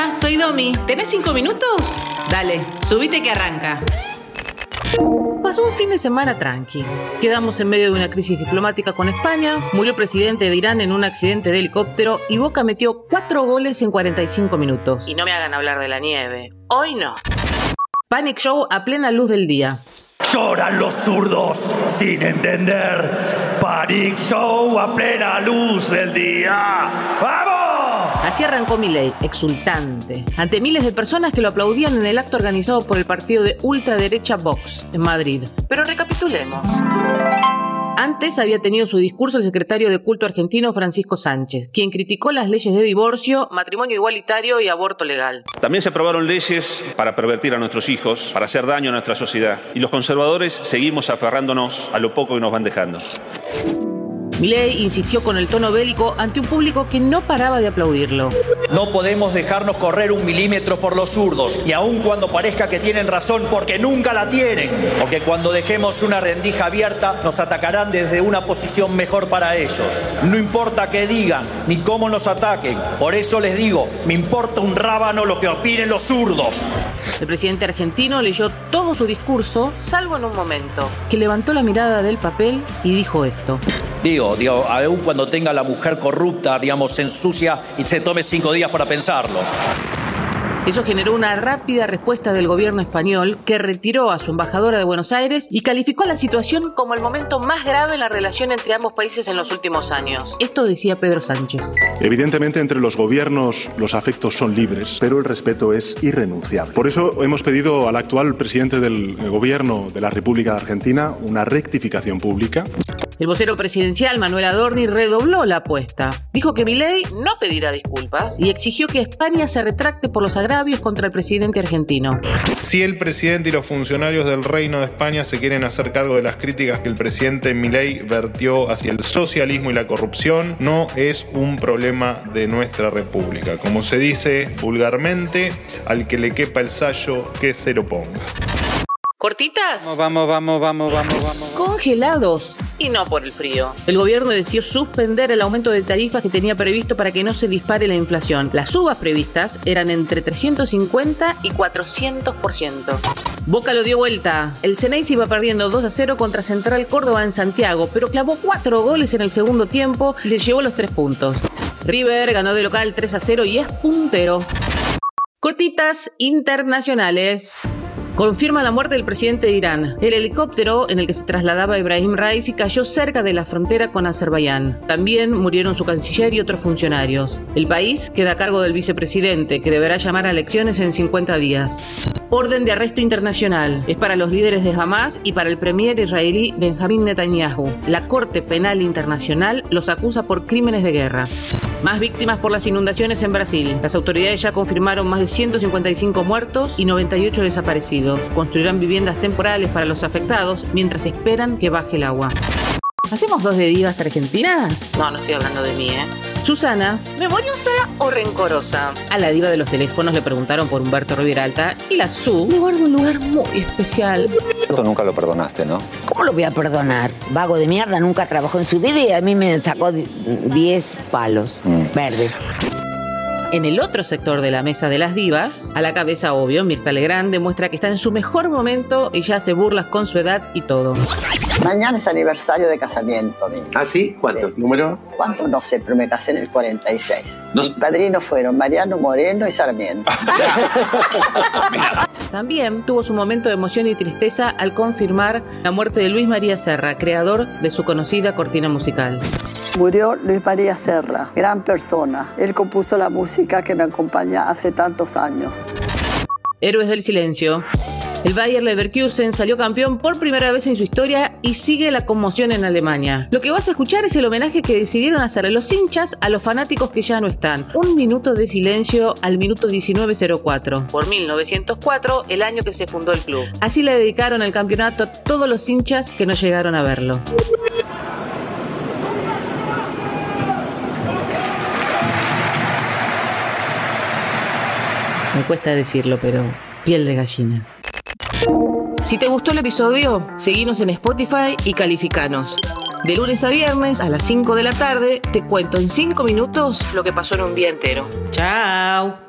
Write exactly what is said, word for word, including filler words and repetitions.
Hola, soy Domi. ¿Tenés cinco minutos? Dale, subite que arranca. Pasó un fin de semana tranqui. Quedamos en medio de una crisis diplomática con España, murió el presidente de Irán en un accidente de helicóptero y Boca metió cuatro goles en cuarenta y cinco minutos. Y no me hagan hablar de la nieve. Hoy no. Panic Show a plena luz del día. Lloran los zurdos sin entender. Panic Show a plena luz del día. ¡Vamos! Así arrancó Milei, exultante, ante miles de personas que lo aplaudían en el acto organizado por el partido de ultraderecha Vox en Madrid. Pero recapitulemos. Antes había tenido su discurso el secretario de Culto argentino Francisco Sánchez, quien criticó las leyes de divorcio, matrimonio igualitario y aborto legal. También se aprobaron leyes para pervertir a nuestros hijos, para hacer daño a nuestra sociedad. Y los conservadores seguimos aferrándonos a lo poco que nos van dejando. Milei insistió con el tono bélico ante un público que no paraba de aplaudirlo. No podemos dejarnos correr un milímetro por los zurdos, y aun cuando parezca que tienen razón, porque nunca la tienen. Porque cuando dejemos una rendija abierta, nos atacarán desde una posición mejor para ellos. No importa qué digan, ni cómo nos ataquen. Por eso les digo, me importa un rábano lo que opinen los zurdos. El presidente argentino leyó todo su discurso, salvo en un momento, que levantó la mirada del papel y dijo esto. Digo, digo, aún cuando tenga la mujer corrupta, digamos, se ensucia y se tome cinco días para pensarlo. Eso generó una rápida respuesta del gobierno español, que retiró a su embajadora de Buenos Aires y calificó la situación como el momento más grave en la relación entre ambos países en los últimos años. Esto decía Pedro Sánchez. Evidentemente, entre los gobiernos los afectos son libres, pero el respeto es irrenunciable. Por eso hemos pedido al actual presidente del gobierno de la República de Argentina una rectificación pública. El vocero presidencial, Manuel Adorni, redobló la apuesta. Dijo que Milei no pedirá disculpas y exigió que España se retracte por los agravios contra el presidente argentino. Si el presidente y los funcionarios del Reino de España se quieren hacer cargo de las críticas que el presidente Milei vertió hacia el socialismo y la corrupción, no es un problema de nuestra república. Como se dice vulgarmente, al que le quepa el sayo, que se lo ponga. ¿Cortitas? Vamos, vamos, vamos, vamos, vamos. Congelados. Y no por el frío. El gobierno decidió suspender el aumento de tarifas que tenía previsto para que no se dispare la inflación. Las subas previstas eran entre trescientos cincuenta y cuatrocientos por ciento. Boca lo dio vuelta. El Ceneice iba perdiendo dos a cero contra Central Córdoba en Santiago, pero clavó cuatro goles en el segundo tiempo y se llevó los tres puntos. River ganó de local tres a cero y es puntero. Cortitas internacionales. Confirma la muerte del presidente de Irán. El helicóptero en el que se trasladaba Ebrahim Raisi cayó cerca de la frontera con Azerbaiyán. También murieron su canciller y otros funcionarios. El país queda a cargo del vicepresidente, que deberá llamar a elecciones en cincuenta días. Orden de arresto internacional. Es para los líderes de Hamas y para el premier israelí Benjamín Netanyahu. La Corte Penal Internacional los acusa por crímenes de guerra. Más víctimas por las inundaciones en Brasil. Las autoridades ya confirmaron más de ciento cincuenta y cinco muertos y noventa y ocho desaparecidos. Construirán viviendas temporales para los afectados mientras esperan que baje el agua. ¿Hacemos dos de divas argentinas? No, no estoy hablando de mí, ¿eh? Susana, ¿memoriosa o rencorosa? A la diva de los teléfonos le preguntaron por Humberto Rivieralta y la Su le guarda un lugar muy especial. Esto nunca lo perdonaste, ¿no? ¿Cómo lo voy a perdonar? Vago de mierda, nunca trabajó en su vida y a mí me sacó diez palos mm. verdes. En el otro sector de la mesa de las divas, a la cabeza obvio, Mirta Legrand demuestra que está en su mejor momento y ya hace burlas con su edad y todo. Mañana es aniversario de casamiento mío. ¿Ah, sí? ¿Cuánto? Sí. ¿Número? ¿Cuánto? No sé, pero me casé en el cuarenta y seis. No. Mis padrinos fueron Mariano Moreno y Sarmiento. También tuvo su momento de emoción y tristeza al confirmar la muerte de Luis María Serra, creador de su conocida cortina musical. Murió Luis María Serra, gran persona. Él compuso la música que me acompaña hace tantos años. Héroes del silencio. El Bayer Leverkusen salió campeón por primera vez en su historia y sigue la conmoción en Alemania. Lo que vas a escuchar es el homenaje que decidieron hacerle los hinchas a los fanáticos que ya no están. Un minuto de silencio al minuto diecinueve cero cuatro. Por mil novecientos cuatro, el año que se fundó el club. Así le dedicaron el campeonato a todos los hinchas que no llegaron a verlo. Me cuesta decirlo, pero piel de gallina. Si te gustó el episodio, seguinos en Spotify y calificanos. De lunes a viernes a las cinco de la tarde te cuento en cinco minutos lo que pasó en un día entero. ¡Chao!